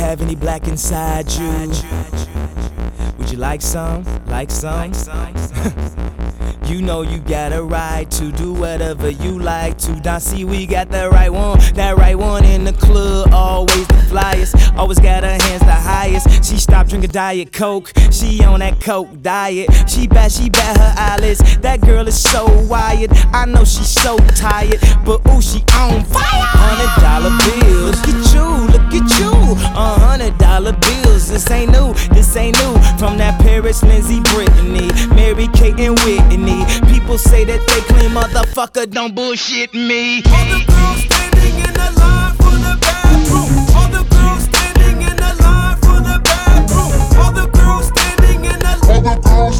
have any black inside you? Would you like some? Like some? You know you got a right to do whatever you like to. Now see, we got that right one in the club, always the flyest, always got her hands the highest. She stopped drinking Diet Coke, she on that Coke diet. She bat her eyelids, that girl is so wired. I know she's so tired, but ooh, she on fire. $100 bills, look at you, $100 bills. This ain't new, from that Paris, Lindsay, Brittany, Mary Kate and Whitney. People say that they clean, motherfucker, don't bullshit me. All the girls standing in the line for the bathroom. All the girls standing in the line for the bathroom. All the girls standing in the line. All the girls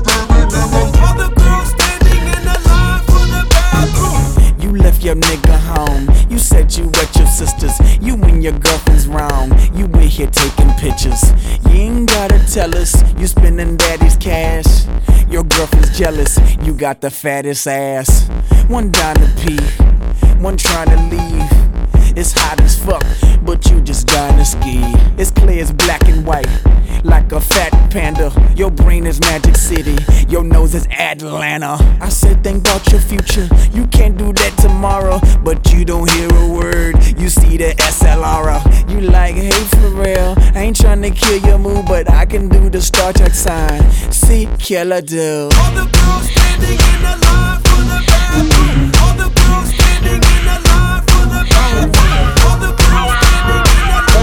standing in the line for the bathroom. You left your nigga home. You said you at your sister's. You and your girlfriend's wrong. You in here taking pictures. You ain't gotta tell us you spending daddy's cash. Your girlfriend's jealous. You got the fattest ass. One down to pee, one trying to leave. It's hot as fuck, but you just dying to ski. It's clear as black and white, like a fat panda. Your brain is Magic City, your nose is Atlanta. I said think about your future, you can't do that tomorrow. But you don't hear a word, you see the SLR. You like, hey for real, I ain't trying to kill your mood, but I can do the Star Trek sign. See, killer do. All the girls standing in the line for the bathroom. All the girls standing in the line for the bathroom. All the girls standing in the line.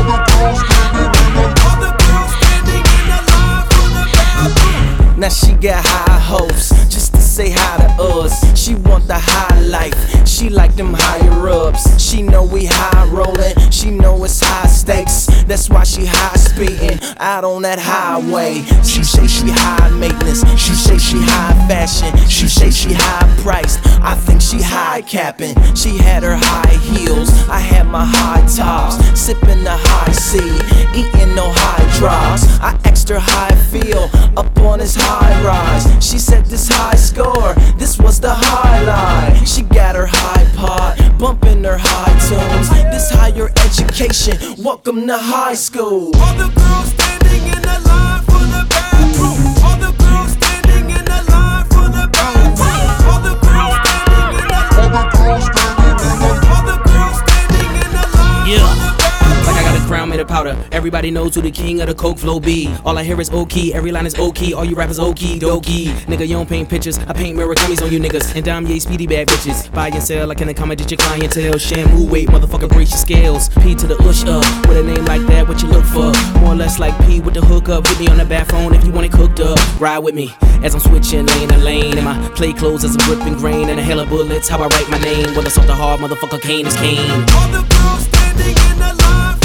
All the girls standing in the line for the bathroom. Now she got high hopes, just to say hi to us. She want the high life, she like them higher ups. She know we high rolling, she know it's high stakes. That's why she high speeding out on that highway. She say she high maintenance, she say she high fashion, she say she high priced. I think she high capping. She had her high heels, I had my high tops, sipping the high C, eating no high drops. I asked her how I feel up on this high rise. She said this high score, this was the highlight. She got her high pod, bumping her high tunes. This higher education, welcome to high school. All the girls standing in the line for the bathroom. All the girls standing in the line for the bathroom. All the girls standing in the line. All the girls standing in the line for the bathroom. Like I got a crown made of powder. Everybody knows who the king of the coke flow be. All I hear is O-key, every line is O-key. All you rappers O-key, dokie. Nigga, you don't paint pictures, I paint Murakami's on you niggas. And Dom Ye speedy bad bitches. Buy and sell, I can accommodate your clientele. Shampoo weight, motherfucker, brace your scales. P to the ush up, with a name like that, what you look for? More or less like P with the hook up. Hit me on the bathroom if you want it cooked up. Ride with me, as I'm switching lane to lane. And my play clothes as a dripping grain. And a hell of bullets, how I write my name. Whether soft or hard, motherfucker, Kane is Kane. All the girls standing in the line